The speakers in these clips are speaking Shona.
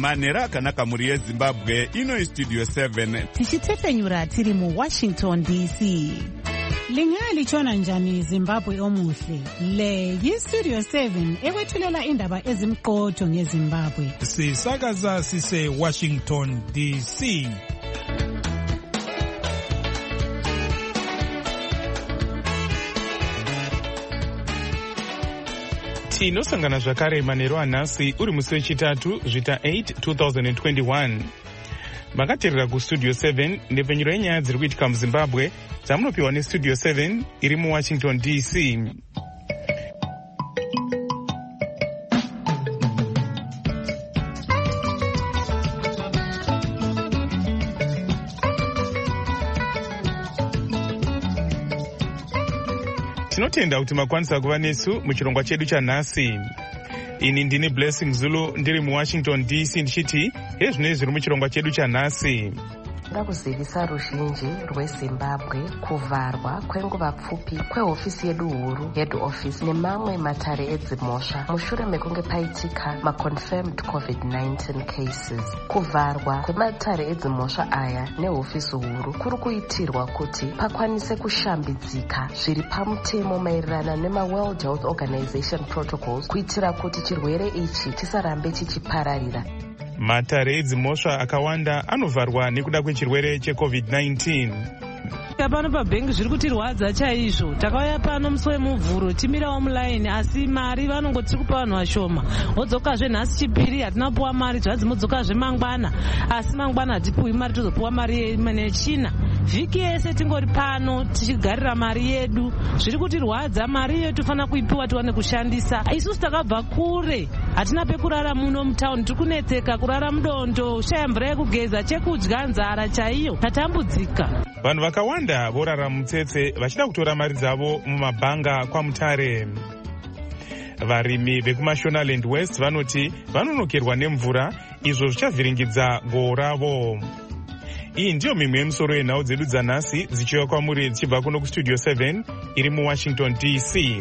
manhero akanaka mhuri yezimbabwe. Ino Studio 7 tichitefenyura tiri muWashington DC. Lingalitshona njani Zimbabwe omuhle? Le yiStudio 7 ekwethulela indaba ezimqotho ngeZimbabwe. Sisakaza sise Washington DC. Tinosangana zvakare manhero anhasi uri musi wechitatu zvita 8 2021. Makateerera kuStudio 7 ndepfenyuro yenyaya dziri kuitika muZimbabwe dzamunopiwa neStudio 7 iri muWashington DC. Tinotenda kuti makwanisa kuva nesu muchirongwa chedu chanhasi. Ini ndini Blessing Zulu ndiri muWashington DC ndichiti hezvinei zviri muchirongwa chedu chanhasi. Ndakuzivisa ruzhinji rweZimbabwe kuvharwa kwenguva pfupi kwehofisi yedu huru head office nemamwe matare edzimhosva mushure mekunge paitika maconfirmed COVID-19 cases. Kuvharwa kwematare edzimhosva aya nehofisi huru kuri kuitirwa kuti pakwanise kushambidzika zviri pamutemo maererano nemaWorld Health Organization protocols kuitira kuti chirwere ichi chisarambe chichipararira. Matare edzimhosva akawanda anovharwa nekuda kwechirwere cheCovid-19. Pano pabhengi zviri kutirwadza chaizvo. Takauya pano musi wemuvhuro timirawo mulaini asi mari vanongoti kupa vanhu vashoma. Wodzokazve nhasi chipiri hatina kupuwa mari, zvanzi modzokazve mangwana asi mangwana hatipuwi mari, tozopuwa mari nechina. Vhiki yese tingori pano tichigarira mari yedu. Zviri kutirwadza, mari yedu tofanira kuipiwa tiwane kushandisa. Isusu takabva kure, hatina pekurara muno mutauni, tiri kunetseka kurara mudondo, shaya mvura yekugeza, chekudya, nzara chaiyo, tatambudzika. Vanhu vakawanda vorara mutsetse vachida kutora mari dzavo mumabhanga kwamutare. Varimi vekumaShonaland West vanoti vanonokerwa nemvura, izvo zvichavhiringidza gohwo ravo. Iyi ndiyo mimwe yemisoro yenhau dzedu dzanhasi dzichiuya kwamuri dzichibva kuno kuStudio 7 iri muWashington DC.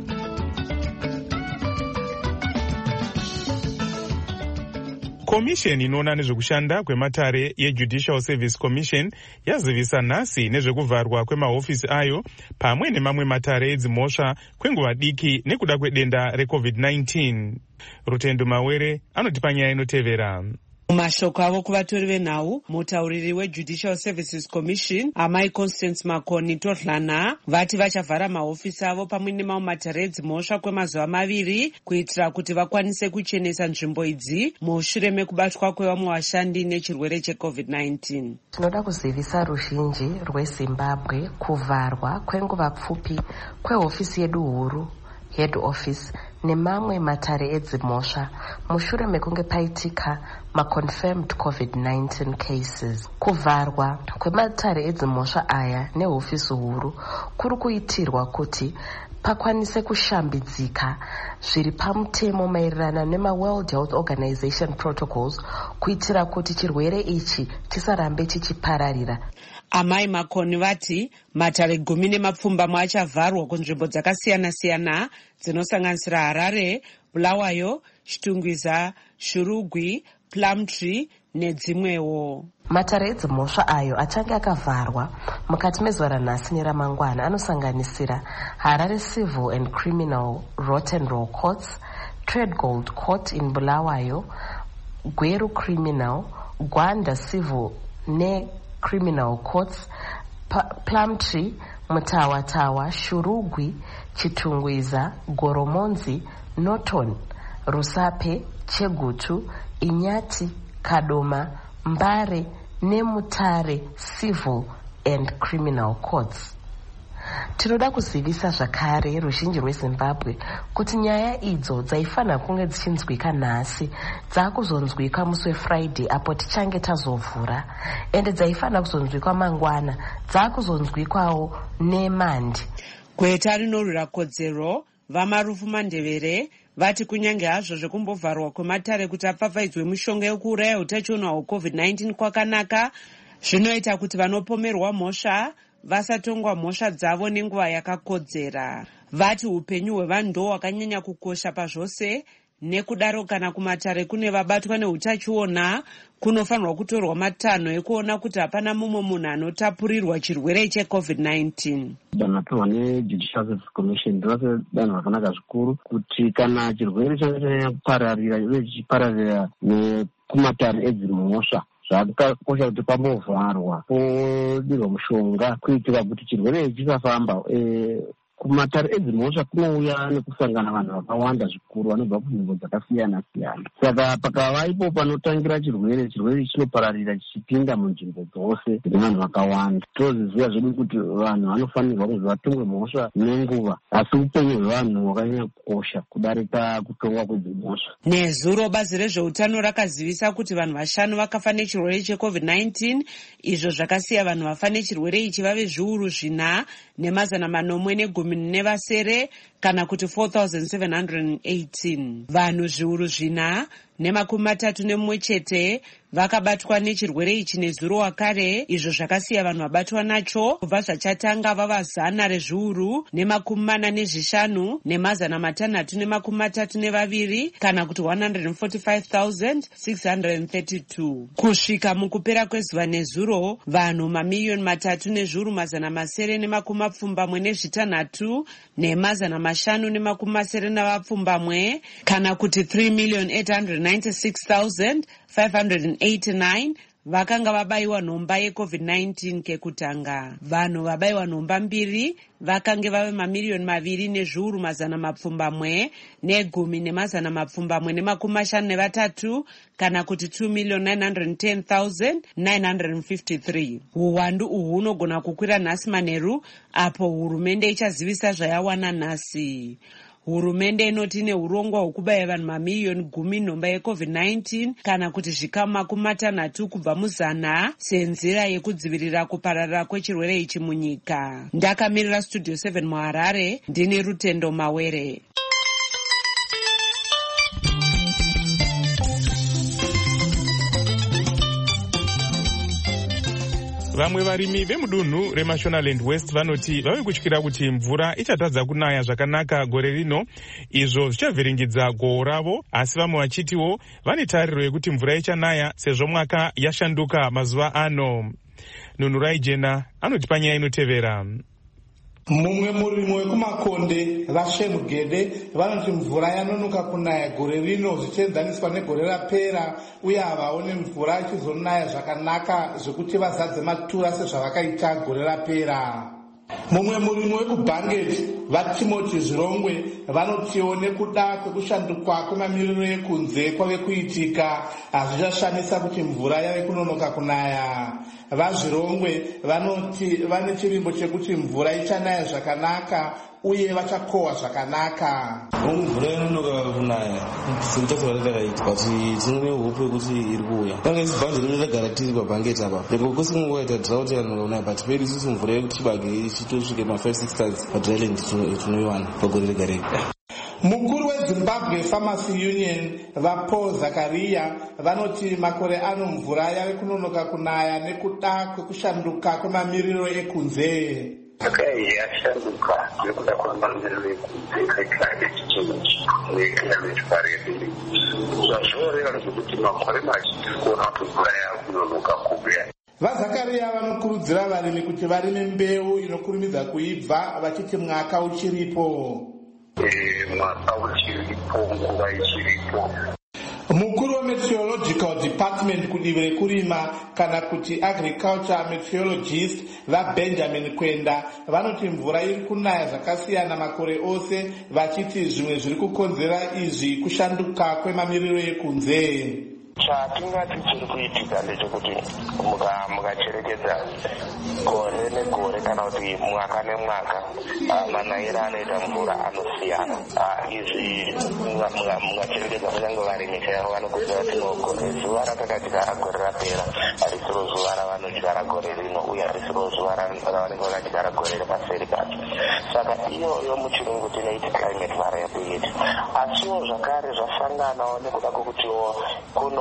Komisheni inoona nezvekushanda kwematare yeJudicial Service Commission yazivisa nhasi nezvekuvharwa kwemahofisi ayo pamwe nemamwe matare edzimhosva kwenguva diki nekuda kwedenda reCovid-19. Rutendo Mawere anotipa nyaya inotevera. Mumashoko avo kuvatori venhau, mutauriri weJudicial Services Commission amai Constance Makoni Todlana vati vachavhara mahofisi avo pamwe nemamwe matare edzimhosva kwemazuva 2 kuitira kuti vakwanise kuchenesa nzvimbo idzi mushure mekubatwa kwevamwe vashandi nechirwere cheCovid-19. Tinoda kuzivisa ruzhinji rweZimbabwe kuvharwa kwenguva pfupi kwehofisi yedu huru head office nemamwe matare edzimhosva mushure mekunge paitika maconfirmed COVID-19 cases. Kuvharwa kwematare edzimhosva aya nehofisi huru kuri kuitirwa kuti pakwanise kushambidzika zviri pamutemo maererano nemaWorld Health Organization protocols kuitira kuti chirwere ichi chisarambe chichipararira. Amai Makoni vati matare 10 achavharwa kunzvimbo dzakasiyana-siyana dzinosanganisira Harare, Bulawayo, Chitungwiza, Shurugwi, Plumtree nedzimwewo. Matare edzimhosva ayo achange akavharwa mukati mezuva ranhasi neramangwana anosanganisira Harare Civil and Criminal Rotten Row Courts, Trade Gold Court in Bulawayo, Gweru Criminal, Gwanda Civil Criminal Courts, Plumtree, Mutawatawa, Shurugwi, Chitungwiza, Goromonzi, Norton, Rusape, Chegutu, Inyati, Kadoma, Mbare neMutare Civil and Criminal Courts. Tinoda kuzivisa zvakare ruzhinji rweZimbabwe kuti nyaya idzo dzaifanira kunge dzichinzwika nhasi dzakuzonzwika musi weFriday apo tichange tazovhura, ende dzaifanira kuzonzwikwa mangwana dzakuzonzwikwawo neMandi. Gweta rinorwira kodzero vaMarufu Mandevere vati kunyange hazvo zvekumbovharwa kwematare kuti apfapfaidzwe mishonga yekuuraya utachiona hweCovid-19 kwakanaka, zvinoita kuti vanopomerwa mhosva vasatongwa mhosva dzavo nenguva yakakodzera. Vati upenyu hwevanhu ndo hwakanyanya kukosha pazvose Nekudaro kana kumatare kune vabatwa neutachiona, kunofanirwa kutorwa matanho ekuona kuti hapana mumwe munhu anotapurirwa chirwere cheCovid-19. Danho ratorwa neJudicial Services Commission ndose danho rakanaka zvikuru kuti kana chirwere chanyanya kupararira uye chichipararira nekumatare edzimhosva, zvakakosha kuti pambovharwa podirwa mushonga kuitira kuti chirwere ichi chisafamba. Kumatare edzimhosva kunouya nekusangana vanhu vakawanda zvikuru vanobva kunzvimbo dzakasiyana siyana. Saka pakava ipo panotangira chirwere chinopararira chichipinda munzvimbo dzose dzine vanhu vakawanda. Tinoziva zvedu kuti vanhu vanofanirwa kuti vatumwe mhosva nenguva, asi upenyu hwevanhu hwakanyanya kukosha kudarika kutongwa kwedzimhosva. Nezuro bazi rezveutano rakazivisa kuti vanhu 5 vakafa nechirwere cheCovid-19, izvo zvakasiya vanhu vafa nechirwere ichi vave zviuru 4 nemazana 914 kana kuti 4,718. Vanhu zviuru 4 ne31 chete vakabatwa nechirwere ichi nezuro wakare, izvo zvakasiya vanhu vabatwa nacho kubva zvachatanga vava 100 ne45 nemazana 632 kana kuti 145,632. Kusvika mukupera kwezuva nezuro, vanhu mamiliyoni 3,776 nemazana 5,970 kana kuti 3,896,589 vakanga vabayiwa nhomba yeCovid-19 kekutanga. Vanhu vabayiwa nhomba 2 vakange vave mamiliyoni 2,110,10 10,953 kana kuti 2,910,953. Uwandu uhu hunogona kukwira nhasi manheru apo hurumende ichazivisa zvayawana nhasi. Hurumende inoti ine urongwa hwekubaya vanhu mamiliyoni 10 nhomba yeCovid-19 kana kuti zvikamu 60 kubva muzana senzira yekudzivirira kupararira kwechirwere ichi munyika. Ndakamirira Studio 7 muHarare, ndini Rutendo Mawere. Vamwe varimi vemudunhu reMashonaland West vanoti vave kutyira kuti mvura ichatadza kunaya zvakanaka gore rino, izvo zvichavhiringidza gohwo ravo, asi vamwe vachitiwo vane tariro yekuti mvura ichanaya sezvo mwaka yashanduka mazuva ano. Nhunurai Jena anoti panyaya inotevera. Mumwe murimi wekumakonde vaShemugede vanoti mvura yanonoka kunaya gore rino zvichienzaniswa negore rapera, uye havaone mvura ichizonaya zvakanaka zvekuti vazadze matura sezvavakaita gore rapera. Mumwe murimi wekuBhanget vaTimoti Zvirongwe vanotiwo nekuda kwekushanduka kwemamiriro ekunze kwave kuitika hazvichashamisa kuti mvura yave kunonoka kunaya. VaZvirongwe vanoti vane chivimbo chekuti mvura ichanaya zvakanaka uye vachakohwa zvakanaka. Mvura inonoka kunaya sekuchakurataita kuti tinone hope yekuti iri kuuya. Panga isi bhazi rino ragara tiri paBhanget apa leko kusinguva ita drought yanonoka kunaya, but peri isusu mvura yekuti chibage ichitosvike ma5-6 stars padryland tinoiwana pagore rega rega. Mukuru weZimbabwe Pharmacy Union vaPaul Zakaria vanoti makore ano mvura yave kunonoka kunaya nekuda kwekushanduka kwemamiriro ekunze. Yashanduka nekuda kwemamiriro ekunze climate change neclimate variability. Zvazvoreva zvekuti makore mazhinji kuona kuti mvura yave kunonoka kubuya. VaZakaria vanokurudzira varimi kuti varime mbeu inokurumidza kuibva vachiti mwaka uchiripo. Mwaka uchiripo, nguva ichiripo. Mukuru weMeteorological Department kudivi rekurima kana kuti Agriculture Meteorologist vaBenjamin Kwenda vanoti mvura iri kunaya zvakasiyana makore ose, vachiti zvimwe zviri kukonzera izvi kushanduka kwemamiriro ekunze. Chatingati chiri kuitika ndechekuti mukacherekedza gore negore kana kuti mwaka nemwaka manayiro anoita mvura anosiyana. Izvi mukacherekedza kunyange varimi chaivo vanokudzira kuti gore zuva rakatatika ragore rapera harisiro zuva ravanodyara gore rino, uye harisiro zuva ravanenge vakadyara gore repaseri pacho. Saka iyoyo muchirungu tinoiti climate variability. Asiwo zvakare zvasanganawo nekuda kwekutiwo kuno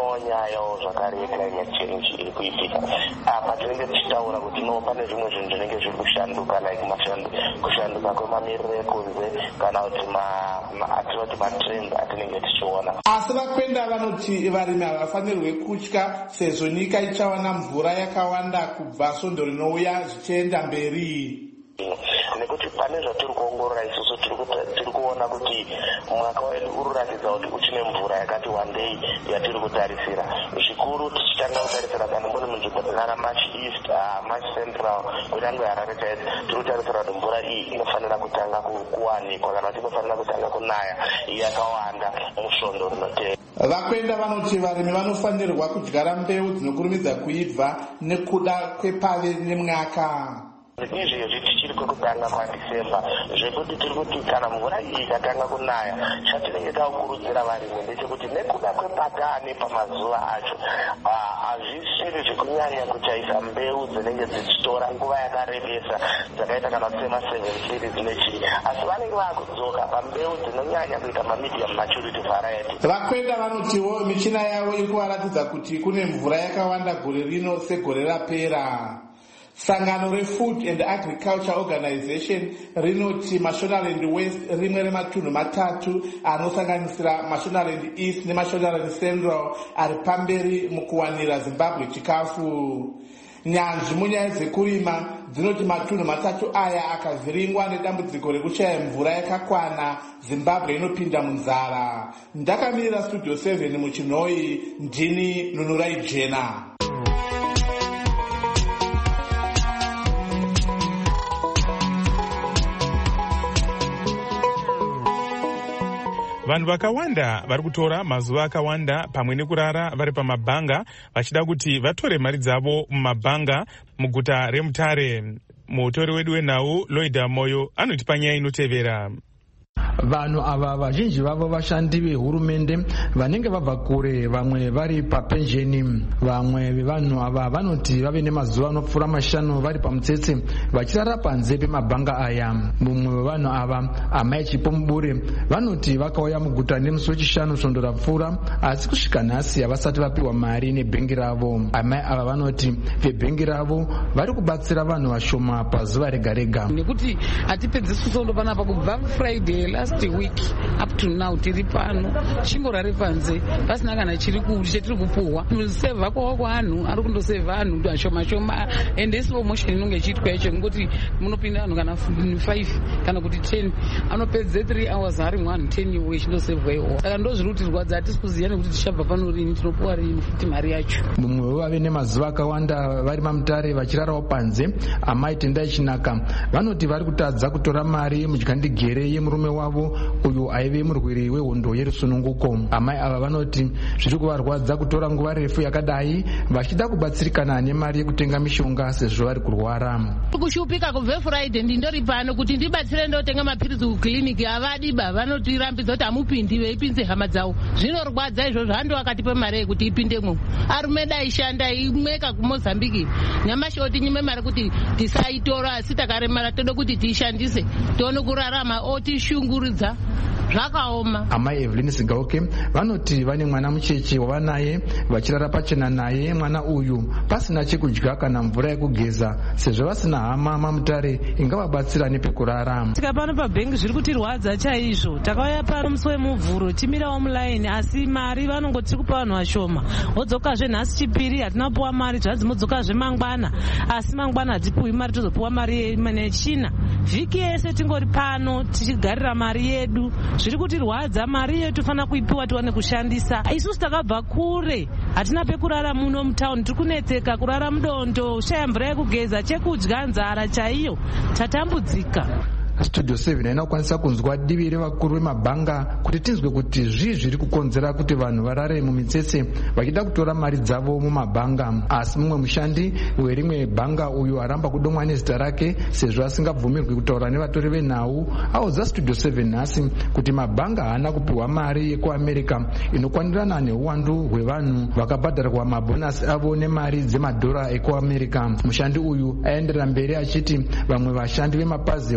kunewo nyayawo zvakare yeclimate change iri kuitika apa tinenge tichitaura kuti no pane zvimwe zvinhu zvinenge zviri kushanduka like kushanduka kwemamiriro ekunze kana kuti atinoti matrends atinenge tichiona. Asi vakwenda vanoti varimi havafanirwe kutya sezvo nyika ichawana mvura yakawanda kubva svondo rinouya zvichienda mberi. Nekuti pane zvatiri kuongorora isusu tiri kuona kuti mwaka wedu uri kuratidza kuti uchine mvura yakati wandei yatiri kutarisira. Zvikuru tichitanga kutarisira kana mboni munzvimbo dzinana March East, March Central, kunyangwe Harare chaidzo, tiri kutarisira kuti mvura iyi inofanira kutanga kuwanikwa kana kuti inofanira kutanga kunaya yakawanda musvondo rinotevera. Vakwenda vanoti varimi vanofanirwa kudyara mbeu dzinokurumidza kuibva nekuda kwepave nemwaka. Izvezvi tichiri kwekutanga kwaDisemba zvekuti tiri kuti kana mvura iyi ikatanga kunaya chatinenge takukurudzira varimi ndechekuti nekuda kwepatane pamazuva acho hazvisiri zvekunyanya kuchaisa mbeu dzinenge dzichitora nguva yakarebesa dzakaita kana kusema 7 series nechii, asi vanenge vakudzoka pambeu dzinonyanya kuita mamedium maturity variety. Vakwenda vanotiwo michina yavo iri kuvaratidza kuti kune mvura yakawanda gore rino segore rapera. Sangano reFood and Agriculture Organization rinoti Mashonaland West rimwe rematunhu matatu anosanganisira Mashonaland East neMashonaland Central ari pamberi mukuwanira Zimbabwe chikafu. Nyanzvi munyaya dzekurima dzinoti matunhu matatu aya akavhiringwa nedambudziko rekushaya mvura yakakwana, Zimbabwe inopinda munzara. Ndakamirira Studio 7 muChinoi, ndini Nunurai Jena. Vanhu vakawanda vari kutora mazuva akawanda pamwe nekurara vari pamabhanga vachida kuti vatore mari dzavo mumabhanga muguta reMutare. Mutori wedu wenhau Loida Moyo anotipa nyaya inotevera. Vanhu ava vazhinji vavo vashandi vehurumende vanenge vabva kure, vamwe vari papenjeni. Vamwe vevanhu ava vanoti vave nemazuva anopfuura 5 vari pamutsetse vachirara panze pemabhanga aya. Mumwe wevanhu ava, Amai Chipomubure, vanoti vakauya muguta nemusi wechishanu svondo rapfuura, asi kusvika nhasi havasati vapiwa mari nebhengi ravo. Amai ava vanoti vebhengi ravo vari kubatsira vanhu vashoma pazuva rega rega. Nekuti hatipedzisi svondo panapa kubva Friday last week up to now tiri pano chingorare panze pasina kana chetiri kupuhwa. Musevha kwawo kwanhu ari kundosevha anhu ashoma shoma, ende slow motion inonge ichiitwa yacho ngekuti munopinda vanhu kana 5 kana kuti 10 anopedze 3 hours ari mwanhu 10 iwe chindosevhwa iwo. Saka ndozviri kuti rwadza hatisi kuziva nekuti tichabva pano rini, tinopuwa rini futi mari yacho. Mumwe wevave nemazuva akawanda vari maMutare vachirarawo panze, Amai Tendai Chinaka, vanoti vari kutadza kutora mari mudyandigere yemurume wavo uyu aive murwiri wehondo yerusununguko. Amai ava vanoti zviri kuvarwadza kutora nguva refu yakadai vachida kubatsirikana nemari yekutenga mishonga sezvo vari kurwara. Kushupika kubve Friday ndindori pano kuti ndibatsire ndotenga mapirizi kukiliniki, havadiba vanotirambidza kuti hamupindi veipinze hama dzavo. Zvinorwadza izvozvo, hando akatipe mari yekuti ipindemwo. Arume daishanda imweka kuMozambique, nyamashi otinyime mari kuti tisaitora, asi takaremara toda kuti tiishandise tione kurarama, otishunguridza zvakaoma. Amai Evelyn Sigauke vanoti vane mwana mucheche wavanaye vachirara pachena naye, mwana uyu pasina chekudya kana mvura yekugeza, sezvo vasina hama maMutare ingavabatsira nepekurara. Tika pano pabhengi zviri kutirwadza chaizvo. Takauya pano musi wemuvhuro timirawo mulaini, asi mari vanongoti kupa vanhu vashoma. Wodzokazve nhasi chipiri hatina kupuwa mari, zvanzi modzokazve mangwana, asi mangwana hatipuwi mari, tozopuwa mari nechina. Vhiki yese tingori pano tichigarira mari yedu. Zviri kutirwadza, mari yedu tofanira kuipiwa tiwane kushandisa. Isusu takabva kure, hatina pekurara muno mutauni, tiri kunetseka kurara mudondo, shaya mvura yekugeza, chekudya, nzara chaiyo, tatambudzika. Studio 7 inokwanisa kunzwa divi revakuru vemabhanga kuti tinzwe kuti zvii zviri kukonzera kuti vanhu varare mumitsetse vachida kutora mari dzavo mumabhanga. Asi mumwe mushandi werimwe bhanga uyu aramba kudomwa nezita rake sezvo asingabvumirwi kutaura nevatori venhau audza Studio 7 nhasi kuti mabhanga haana kupiwa mari yekuAmerica inokwanirana neuwandu hwevanhu vakabhadharwa mabhonasi avo nemari dzemadhora ekuAmerica. Mushandi uyu aenderera mberi achiti vamwe vashandi vemapazi ehurumende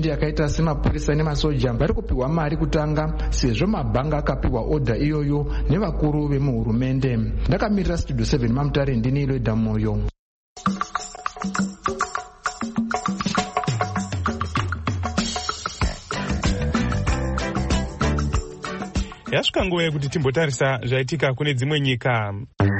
vashandi akaita semapurisa nemasoja vari kupiwa mari kutanga, sezvo mabhanga akapiwa odha iyoyo nevakuru vemuhurumende. Ndakamirira Studio 7 maMutare, ndini Iloida Moyo. Yasvika nguva yekuti timbotarisa zvaitika kune dzimwe nyika.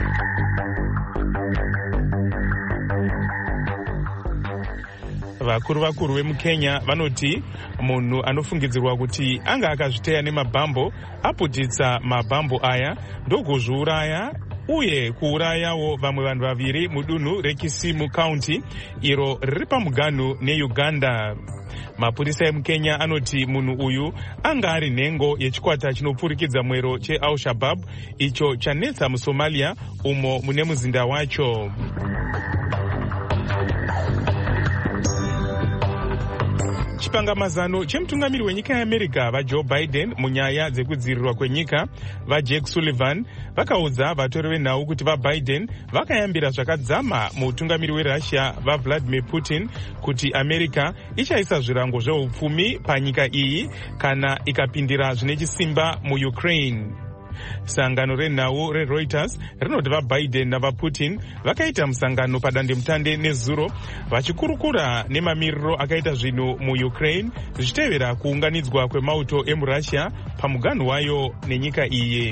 Vakuru vemuKenya vanoti munhu anofungidzirwa kuti anga akazviteya nemabhambo aputitsa mabhambo aya ndokuzviuraya uye kuurayawo vamwe vanhu vaviri mudunhu reKisimu County iro riri pamuganhu neUganda. Mapurisa emuKenya anoti munhu uyu anga ari nhengo yechikwata chinopfurikidza mwero cheAl-Shabaab icho chanetsa muSomalia umo mune muzinda wacho. Chipangamazano chemutungamiri wenyika yeAmerica vaJoe Biden munyaya dzekudzivirirwa kwenyika vaJake Sullivan vakaudza vatori venhau kuti vaBiden vakayambira zvakadzama muutungamiri weRussia vaVladimir Putin kuti America ichaisa zvirango zveupfumi panyika iyi kana ikapindira zvine chisimba muUkraine. Sangano renhau reReuters rinoti vaBiden navaPutin vakaita musangano padandemutande nezuro vachikurukura nemamiriro akaita zvinhu muUkraine zvichitevera kuunganidzwa kwemauto emuRussia pamuganhu wayo nenyika iyi.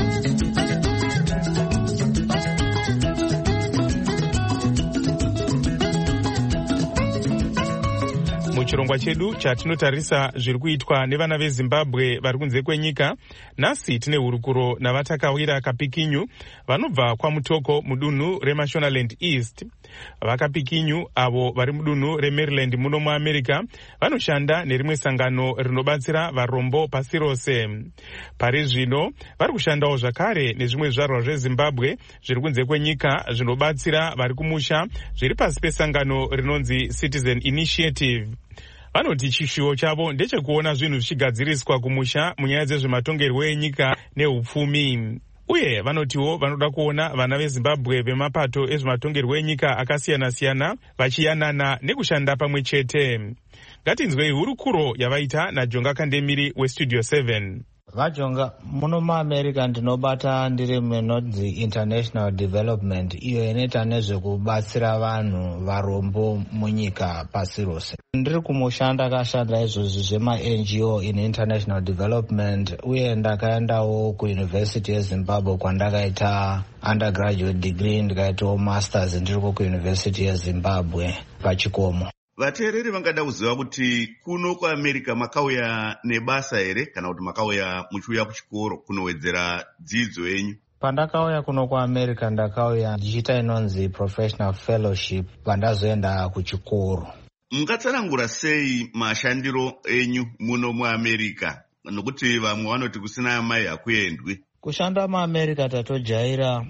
Muchirongwa chedu chatinotarisa zviri kuitwa nevana veZimbabwe vari kunze kwenyika, nhasi tine hurukuro navatakawira Kapikinyu vanobva kwaMutoko mudunhu reMashonaland East. VaKapikinyu avo vari mudunhu reMaryland muno muAmerica vanoshanda nerimwe sangano rinobatsira varombo pasi rose. Pari zvino vari kushandawo zvakare nezvimwe zvizvarwa zveZimbabwe zviri kunze kwenyika zvinobatsira vari kumusha zviri pasi pesangano rinonzi Citizen Initiative. Vanoti chishuwo chavo ndechekuona zvinhu zvichigadziriswa kumusha munyaya dzezvematongerwo enyika neupfumi. Uye vanotiwo vanoda kuona vana veZimbabwe vemapato ezvematongerwo enyika akasiyana-siyana vachiyanana nekushanda pamwe chete. Ngatinzwei hurukuro yavaita naJonga Kandemiri weStudio 7. Vajonga, muno muAmerica ndinobata ndiri munodzi International Development, iyo inoita nezvekubatsira vanhu varombo munyika pasi rose. Ndiri kumushanda akashanda izvozvi zvemaNGO in International Development, uye ndakaendawo kuUniversity yeZimbabwe kwandakaita undergraduate degree, ndikaitawo masters ndiriko kuUniversity yeZimbabwe pachikomo. Vateereri vangada kuziva kuti kuno kuAmerica makauya nebasa here kana kuti makauya muchiuya kuchikoro kunowedzera dzidzo yenyu? Pandakauya kuno kuAmerica ndakauya ndichiita inonzi professional fellowship pandazoenda kuchikoro. Mungatsanangura sei mashandiro enyu muno muAmerica? Nokuti vamwe vanoti kusina mai hakuendwi. Kushanda muAmerica tatojaira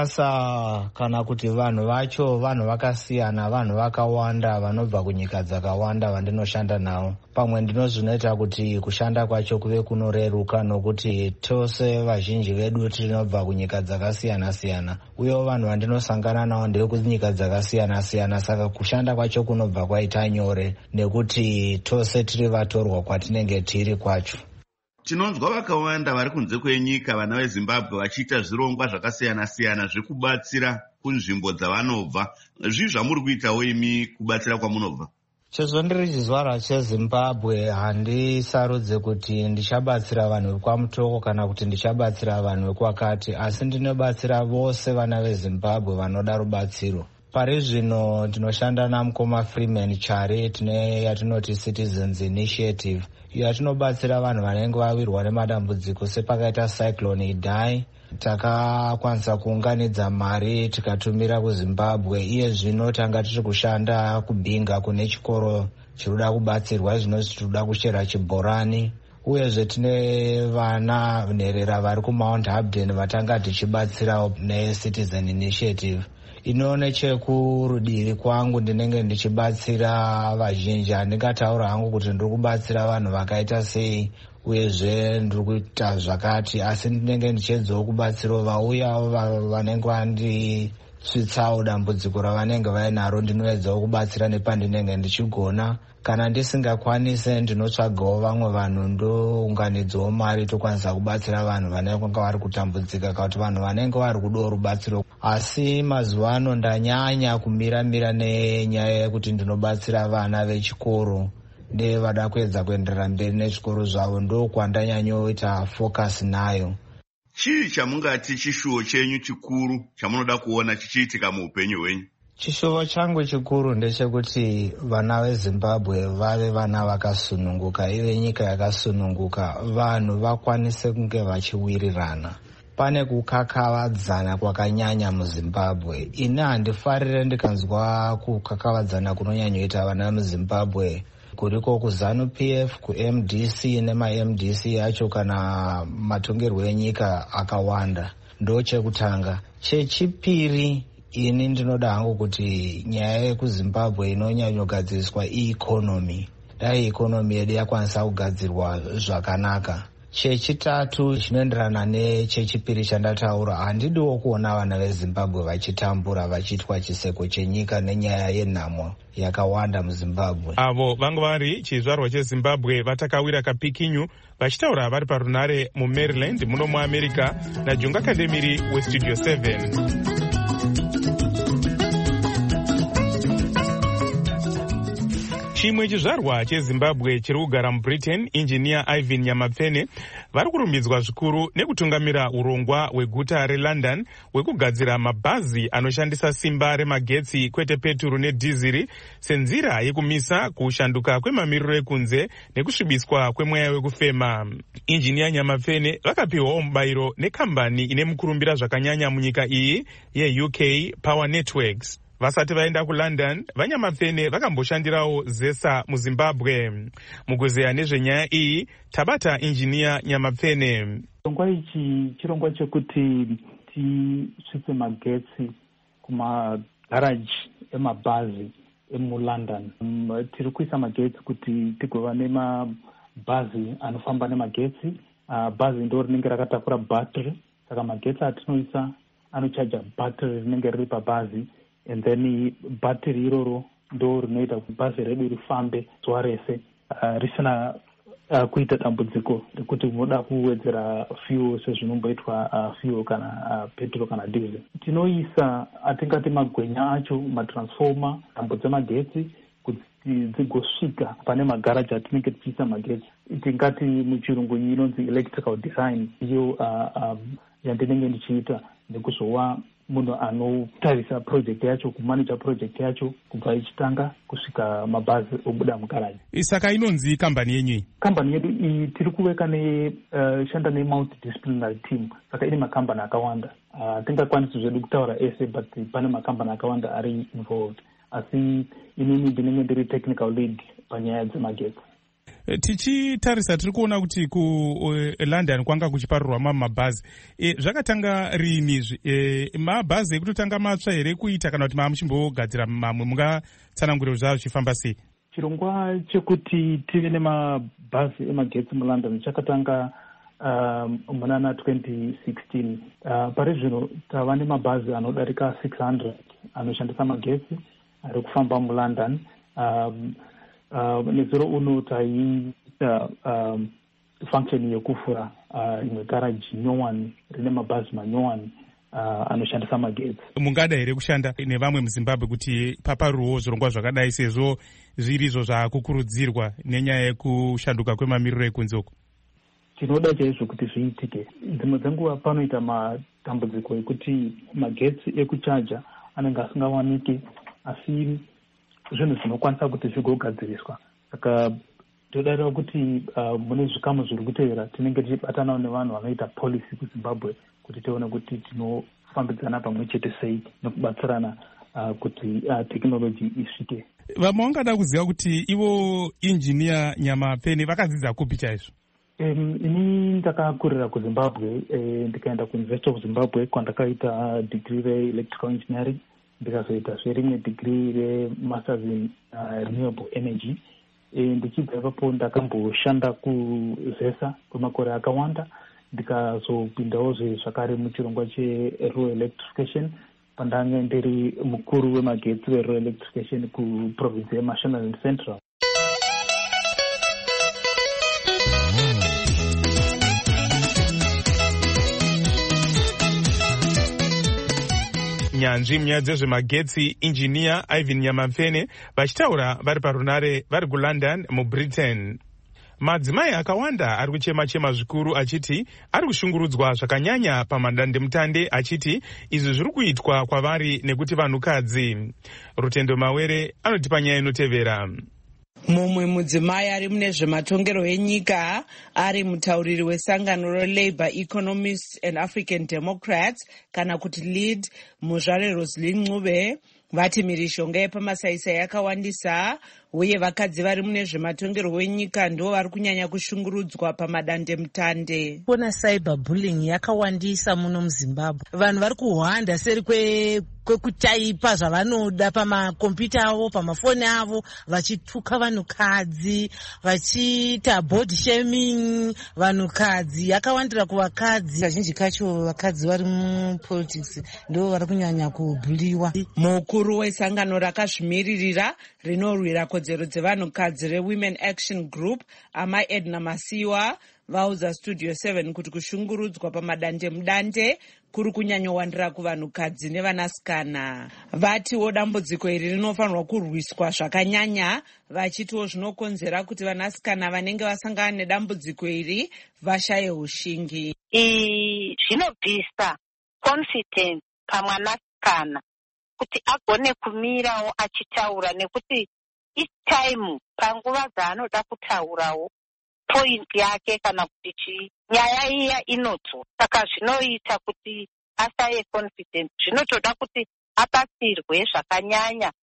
ibasa, kana kuti vanhu vacho vanhu vakasiyana, vanhu vakawanda vanobva kunyika dzakawanda vandinoshanda navo. Pamwe ndinozvinoita kuti kushanda kwacho kuve kunoreruka nokuti tose vazhinji vedu tinobva kunyika dzakasiyana-siyana, uye vanhu vandinosangana navo ndevekunyika dzakasiyana-siyana, saka kushanda kwacho kunobva kwaita nyore nekuti tose tiri vatorwa kwatinenge tiri kwacho. Tinonzwa vakawanda vari kunze kwenyika vana veZimbabwe vachiita zvirongwa zvakasiyana-siyana zvekubatsira kunzvimbo dzavanobva. Zvii zvamuri kuitawo imi kubatsira kwamunobva? Sezvo ndiri chizvarwa cheZimbabwe, handisarudze kuti ndichabatsira vanhu vekwaMutoko kana kuti ndichabatsira vanhu vekwakati, asi ndinobatsira vose vana veZimbabwe vanoda rubatsiro. Pari zvino ndinoshanda namukoma Freeman Chare tine yatinoti Citizens Initiative, yatinobatsira vanhu vanenge vawirwa nemadambudziko sepakaita cyclone Idai. Takakwanisa kuunganidza mari tikatumira kuZimbabwe. Iye zvino tanga tiri kushanda kubhinga kune chikoro chirikuda kubatsirwa, zvino tirikuda kuchera chibhorani. Uyezve tine vana nherera vari kuMount Hampden vatanga tichibatsira neCitizen Initiative. Ino nechekurudiri kwangu ndinenge ndichibatsira vazhinji. Handingataura hangu kuti ndiri kubatsira vanhu vakaita sei uyezve ndiri kuita zvakati, asi ndinenge ndichiedzawo kubatsirawo vauyawo vanenge svitsawo dambudziko ravanenge vainaro. Ndinoedzawo kubatsira nepandinenge ndichigona. Kana ndisingakwanise ndinotsvagawo vamwe vanhu ndounganidzawo mari tokwanisa kubatsira vanhu vanenge vari kutambudzika kana kuti vanhu vanenge vari kudawo rubatsiro. Asi mazuva ano ndanyanya kumira nenyaya yekuti ndinobatsira vana vechikoro ndevada kuedza kuenderera mberi nechikoro zvavo, ndokwandanyanyoita focus nayo. Chii chamungati chishuwo chenyu chikuru chamunoda kuona chichiitika muupenyu hwenyu? Chishuwo changu chikuru ndechekuti vana veZimbabwe vave vana vakasununguka, ive nyika yakasununguka, vanhu vakwanise kunge vachiwirirana. Pane kukakavadzana kwakanyanya muZimbabwe. Ini handifarire ndikanzwa kukakavadzana kunonyanyoita vana muZimbabwe kuriko kuZANU-PF, kuMDC nemaMDC yacho kana matongerwo enyika akawanda. Ndo chekutanga. Chechipiri, ini ndinoda hangu kuti nyaya yekuZimbabwe inonyanyogadziriswa ikonomi. Dai ikonomi yedu yakwanisa kugadzirwa zvakanaka. Chechitatu chinoenderana nechechipiri chandataura, handidiwo kuona vana veZimbabwe vachitambura vachiitwa chiseko chenyika nenyaya yenhamo yakawanda muZimbabwe. Avo vanga vari chizvarwa cheZimbabwe vatakawira kapikinyu vachitaura vari parunare muMaryland muno muAmerica naJunga Kademiri weStudio 7. Chimwe chizvarwa cheZimbabwe chiri kugara muBritain, injiniya Ivan Nyamapfene, vari kurumbidzwa zvikuru nekutungamira urongwa hweguta reLondon hwekugadzira mabhazi anoshandisa simba remagetsi kwete peturu nedhiziri senzira yekumisa kushanduka kwemamiriro ekunze nekusvibiswa kwemweya wekufema. Injiniya Nyamapfene vakapiwawo mubayiro nekambani ine mukurumbira zvakanyanya munyika iyi yeUK Power Networks. Vasati vaenda kuLondon, vaNyamapfene vakamboshandirawo ZESA muZimbabwe. Mukuzeya nezvenyaya iyi, tabata injiniya Nyamapfene. Chirongwa ichi chirongwa chekuti tisvitse magetsi kumagaraji emabhazi emuLondon. Tiri kuisa magetsi kuti tigova nemabhazi anofamba nemagetsi. Bhazi ndo rinenge rakatakura bhatiri, saka magetsi atinoisa anochaja bhatiri rinenge riri pabhazi. And then bhatiri iroro ndo rinoita kuti bhazi redu rifambe zuva rese risina kuita dambudziko rekuti unoda kuwedzera fuel sezvinomboitwa fuel kana petrol kana diesel. Tinoisa atingati magwenya acho, matransformer, tambo dzemagetsi kuti dzigosvika pane magaraji atinenge tichiisa magetsi. Tingati muchirungu inonzi electrical design, iyo yandinenge ndichiita nekuzova munhu anotarisa project yacho, kumanaja project yacho kubva ichitanga kusvika mabhazi obuda mugaraji. Saka inonzi kambani yenyu? Kambani yedu iyi tiri kuveka shanda multidisciplinary team, saka ine makambani akawanda. Tingakwanisi zvedu kutaura ese, but pane makambani akawanda ari involved. Asi inini ndinenge ndiri technical lead panyaya dzemagetsi. Tichitarisa tiri kuona kuti kuLondon kwanga kuchiparirwa mabhazi. Zvakatanga rini? Mabhazi ekutotanga matsva here kuita kana kuti mamuchimbogadzira mamwe? Mungatsanangurira zvavo zvichifamba sei? Chirongwa chekuti tive nemabhazi emagetsi muLondon chakatanga munana 2016. Pari zvino tava nemabhazi anodarika 600 anoshandisa magetsi ari kufamba muLondon. Nezero uno taiita function yekufura imwe garaji nyowani rine mabhazi manyowani anoshandisa magetsi. Mungada here kushanda nevamwe muZimbabwe kuti paparuwo zvirongwa zvakadai sezvo zviri izvo zvaakukurudzirwa nenyaya yekushanduka kwemamiriro ekunze uko? Tinoda chaizvo kuti zviitike. Dzimwe dzenguva panoita matambudziko ekuti magetsi ekuchaja anenge asingawaniki, asi zvinhu zvinokwanisa kuti zvigogadziriswa. Saka todarira kuti mune zvikamu zviri kutevera tinenge tichibatanawo nevanhu vanoita policy kuZimbabwe kuti tione kuti tinofambidzana pamwe chete sei nekubatsirana kuti technology isvike. Vamwe vangada kuziva kuti ivo injiniya Nyamapfene vakadzidza kupi chaizvo? Ini ndakakurira kuZimbabwe, ndikaenda kuUniversity of Zimbabwe kwandakaita degree re-electrical engineering, ndikazoita rimwe degree re-masters in renewable energy. Ndichibva ipapo ndakamboshanda kuZESA kwemakore akawanda, ndikazopindawo zvakare muchirongwa cherural electrification pandange ndiri mukuru wemagetsi weroyal electrification kuprovinsi yemashonaland central. nyanzvi munyaya dzezvemagetsi injiniya Ivan Nyamapfene vachitaura vari parunare vari kuLondon muBritain. Madzimai akawanda ari kuchema-chema zvikuru achiti ari kushungurudzwa zvakanyanya pamadandemutande achiti izvi zviri kuitwa kwavari nekuti vanhukadzi. Rutendo Mawere anotipa nyaya inotevera. Mumwe mudzimai ari mune zvematongero enyika ari mutauriri wesangano reLabour Economists and African Democrats kana kuti LEAD muzvare Rosalind Ncube vati mhirishonga yepamasaisai yakawandisa uye vakadzi vari mune zvematongero wenyika ndo vari kunyanya kushungurudzwa pamadandemutande. Kuna cyber bullying yakawandisa muno muZimbabwe. Vanhu vari kuhwanda seri kwekutaipa zvavanoda pamakombiyuta avo pamafoni avo vachituka vanhukadzi vachiita body shaming vanhukadzi yakawandira kuvakadzi. Kazhinji kacho vakadzi vari mupolitics ndo vari kunyanya kubhuliwa. Mukuru wesangano rakazvimiririra rinorwira kodzero dzevanhukadzi reWomen Action Group Amai Edna Masiwa vaudza Studio 7 kuti kushungurudzwa pamadandemutande kuri kunyanyowandira kuvanhukadzi nevanasikana. Vatiwo dambudziko iri rinofanirwa kurwiswa zvakanyanya, vachitiwo zvinokonzera kuti vanasikana vanenge vasangana nedambudziko iri vashaye ushingi. Zvinobvisa confidence pamwanasikana kuti agone kumirawo achitaura, nekuti each time panguva dzaanoda kutaurawo point yake kana kuti nyaya iya inodzwa. Saka zvinoita kuti asaye confidence. Zvinotoda kuti abatsirwe zvakanyanya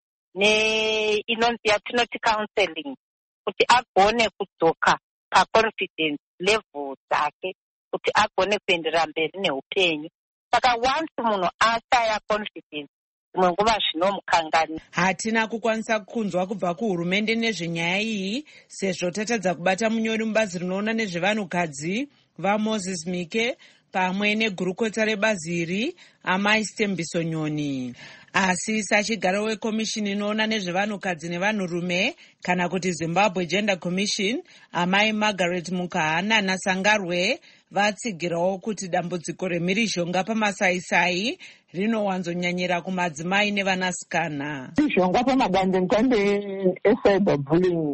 inonzi yatinoti counseling kuti agone kudzoka paconfidence level dzake kuti agone kuenderera mberi neupenyu. Saka once munhu asaya confidence dzimwe nguva zvinomukangani. Hatina kukwanisa kunzwa kubva kuhurumende nezvenyaya iyi sezvo tatadza kubata munyori mubazi rinoona nezvevanhukadzi vaMoses Mike pamwe negurukota rebazi iri Amai Stembiso Nyoni. Asi sachigaro wekomishini inoona nezvevanhukadzi nevanhurume kana kuti Zimbabwe Gender Commission Amai Margaret Mukahana naSangarwe vatsigirawo kuti dambudziko remhirishonga pamasaisai rinowanzonyanyira kumadzimai nevanasikana. Mhirishonga pamadandemutande ecyberbullying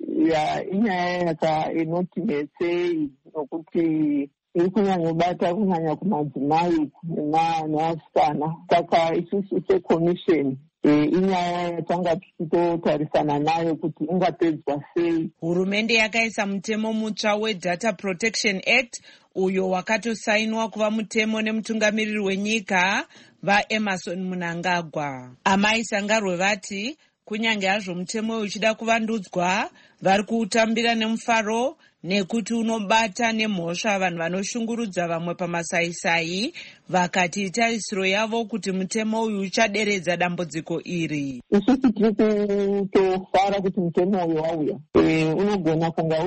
inyaya inoti mhetsei nokuti iri kunyanyobata kunyanya kumadzimai nevasikana. Saka isusu sekomisheni inyaya yatanga tichitotarisana nayo kuti ingapedzwa sei. Hurumende yakaisa mutemo mutsva weData Protection Act uyo wakatosainwa kuva mutemo nemutungamiriri wenyika vaEmerson Mnangagwa. Amai Sangarwe vati kunyange hazvo mutemo uyu uchida kuvandudzwa vari kuutambira nemufaro nekuti unobata nemhosva vanhu vanoshungurudza vamwe pamasaisai, vakati itarisiro yavo kuti mutemo uyu uchaderedza dambudziko iri. Isusu tiri kutofara kuti mutemo uyu wauya unogona kunga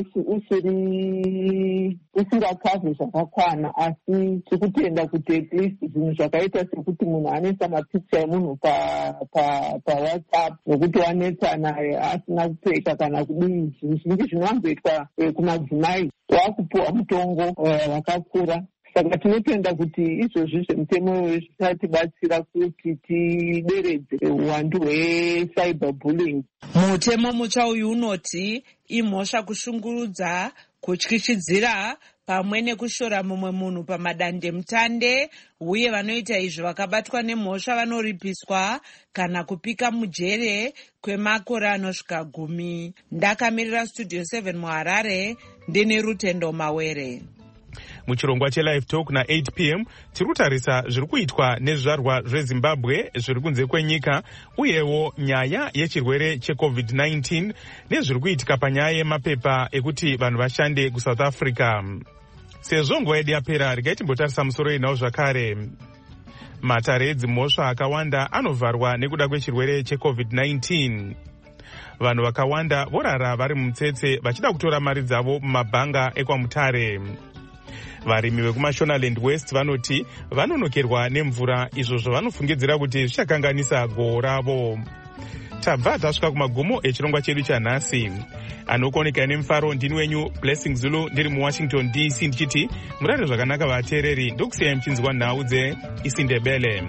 usingakavhi zvakakwana, asi tiri kutenda kuti at least zvinhu zvakaita sekuti munhu anoisa mapikicha emunhu paWhatsApp nokuti wanetsana asina kupfeka kana kudii, zvinhu zvinenge zvinowanzoitwa kumadzimai wakupuwa mutongo wakakura. Saka tinotenda kuti izvozvi zvemutemo zvichatibatsira kuti tideredze uwandu hwecyberbullying. Mutemo mutsva uyu unoti imhosva kushungurudza, kutyityidzira pamwe nekushora mumwe munhu pamadandemutande, uye vanoita izvi vakabatwa nemhosva vanoripiswa kana kupika mujere kwemakore anosvika 10. Ndakamirira Studio 7 muHarare, ndine Rutendo Mawere. Muchirongwa cheLive Talk na8 p.m. tiri kutarisa zviri kuitwa nezvizvarwa zveZimbabwe zviri kunze kwenyika, uyewo nyaya yechirwere cheCovid-19 nezviri kuitika panyaya yemapepa ekuti vanhu vashande kuSouth Africa. Sezvo nguva yedu yapera, regai timbotarisa musoro yenhau zvakare. Matare edzimhosva akawanda anovharwa nekuda kwechirwere cheCovid-19. Vanhu vakawanda vorara vari mumutsetse vachida kutora mari dzavo mumabhanga ekwaMutare. Varimi vekuMashonaland West vanoti vanonokerwa nemvura, izvo zvavanofungidzira kuti zvichakanganisa gohwo ravo. Tabva tasvika kumagumo echirongwa chedu chanhasi. Anokoneka nemufaro ndini wenyu Blessing Zulu ndiri muWashington DC ndichiti murare zvakanaka vateereri, ndokusiyai muchinzwa nhau dzeIsiNdebele.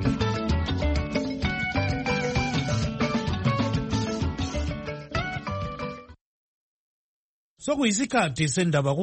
Sokuyisikhathi sendaba